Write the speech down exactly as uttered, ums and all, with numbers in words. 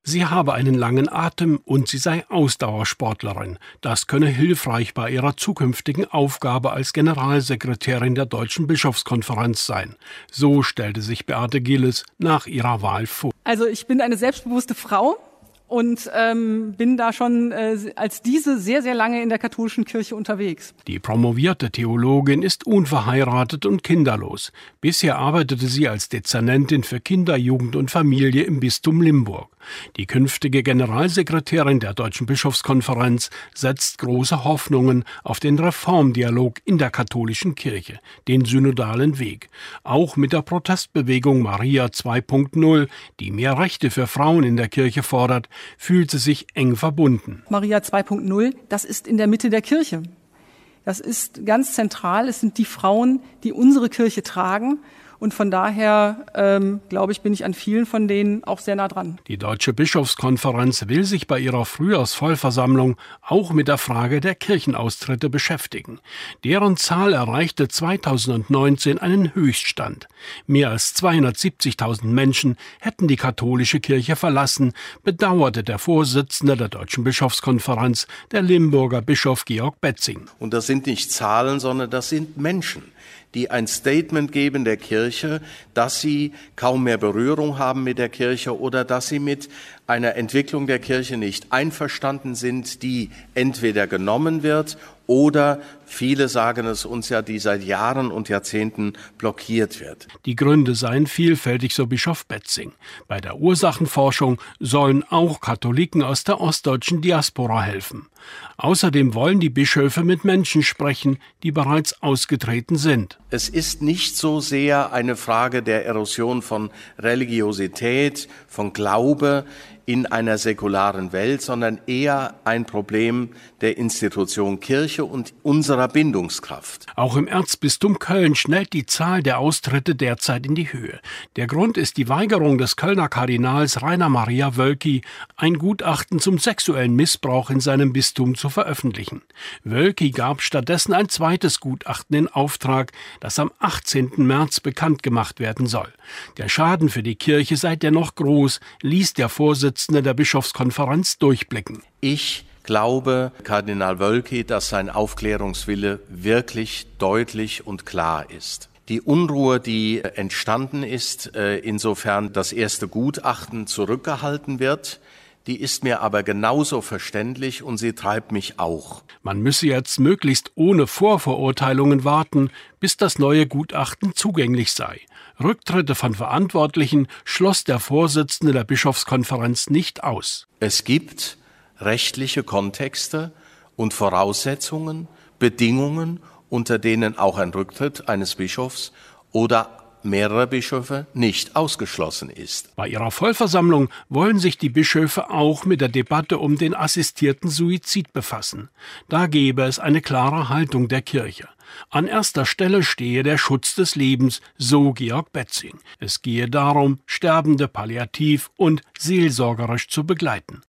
Sie habe einen langen Atem und sie sei Ausdauersportlerin. Das könne hilfreich bei ihrer zukünftigen Aufgabe als Generalsekretärin der Deutschen Bischofskonferenz sein. So stellte sich Beate Gilles nach ihrer Wahl vor. Also ich bin eine selbstbewusste Frau und ähm, bin da schon äh, als diese sehr, sehr lange in der katholischen Kirche unterwegs. Die promovierte Theologin ist unverheiratet und kinderlos. Bisher arbeitete sie als Dezernentin für Kinder, Jugend und Familie im Bistum Limburg. Die künftige Generalsekretärin der Deutschen Bischofskonferenz setzt große Hoffnungen auf den Reformdialog in der katholischen Kirche, den synodalen Weg. Auch mit der Protestbewegung Maria zwei Punkt null, die mehr Rechte für Frauen in der Kirche fordert, fühlt sie sich eng verbunden. Maria zwei Punkt null, das ist in der Mitte der Kirche. Das ist ganz zentral. Es sind die Frauen, die unsere Kirche tragen. Und von daher, ähm, glaube ich, bin ich an vielen von denen auch sehr nah dran. Die Deutsche Bischofskonferenz will sich bei ihrer Frühjahrsvollversammlung auch mit der Frage der Kirchenaustritte beschäftigen. Deren Zahl erreichte zweitausendneunzehn einen Höchststand. Mehr als zweihundertsiebzigtausend Menschen hätten die katholische Kirche verlassen, bedauerte der Vorsitzende der Deutschen Bischofskonferenz, der Limburger Bischof Georg Betzing. Und das sind nicht Zahlen, sondern das sind Menschen, die ein Statement geben der Kirche, dass sie kaum mehr Berührung haben mit der Kirche oder dass sie mit einer Entwicklung der Kirche nicht einverstanden sind, die entweder genommen wird oder, viele sagen es uns ja, die seit Jahren und Jahrzehnten blockiert wird. Die Gründe seien vielfältig, so Bischof Betzing. Bei der Ursachenforschung sollen auch Katholiken aus der ostdeutschen Diaspora helfen. Außerdem wollen die Bischöfe mit Menschen sprechen, die bereits ausgetreten sind. Es ist nicht so sehr eine Frage der Erosion von Religiosität, von Glaube in einer säkularen Welt, sondern eher ein Problem der Institution Kirche und unserer Bindungskraft. Auch im Erzbistum Köln schnellt die Zahl der Austritte derzeit in die Höhe. Der Grund ist die Weigerung des Kölner Kardinals Rainer Maria Wölki, ein Gutachten zum sexuellen Missbrauch in seinem Bistum zu veröffentlichen. Wölki gab stattdessen ein zweites Gutachten in Auftrag, das am achtzehnten März bekannt gemacht werden soll. Der Schaden für die Kirche sei dennoch groß, ließ der Vorsitzende der Bischofskonferenz durchblicken. Ich glaube, Kardinal Wölki, dass sein Aufklärungswille wirklich deutlich und klar ist. Die Unruhe, die entstanden ist, insofern das erste Gutachten zurückgehalten wird, die ist mir aber genauso verständlich und sie treibt mich auch. Man müsse jetzt möglichst ohne Vorverurteilungen warten, bis das neue Gutachten zugänglich sei. Rücktritte von Verantwortlichen schloss der Vorsitzende der Bischofskonferenz nicht aus. Es gibt rechtliche Kontexte und Voraussetzungen, Bedingungen, unter denen auch ein Rücktritt eines Bischofs oder mehrerer Bischöfe nicht ausgeschlossen ist. Bei ihrer Vollversammlung wollen sich die Bischöfe auch mit der Debatte um den assistierten Suizid befassen. Da gebe es eine klare Haltung der Kirche. An erster Stelle stehe der Schutz des Lebens, so Georg Betzing. Es gehe darum, Sterbende palliativ und seelsorgerisch zu begleiten.